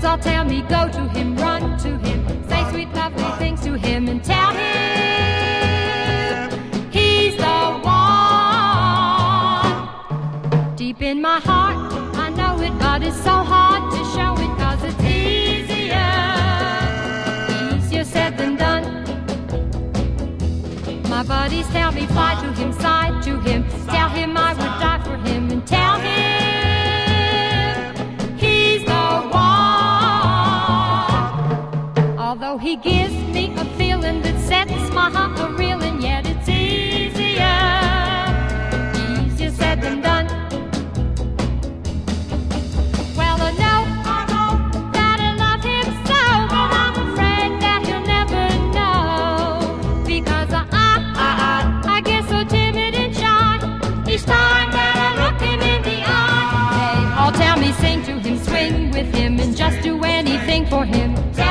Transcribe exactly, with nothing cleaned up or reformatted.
all tell me go to him, run to him, say sweet lovely things to him and tell him he's the one. Deep in my heart I know it, but it's so hard to show it, cause it's easier, easier said than done. My buddies tell me fly to him, sigh to him, tell him I would die for him and tell him he's the one. Although he gives me a feeling that sets my heart a-reeling, yet it's easier, easier said than done. Well, I know, I know that I love him so, but I'm afraid that he'll never know, because I, I, I, I get so timid and shy each time that I look him in the eye. They all tell me sing to him, swing with him, and just do anything for him.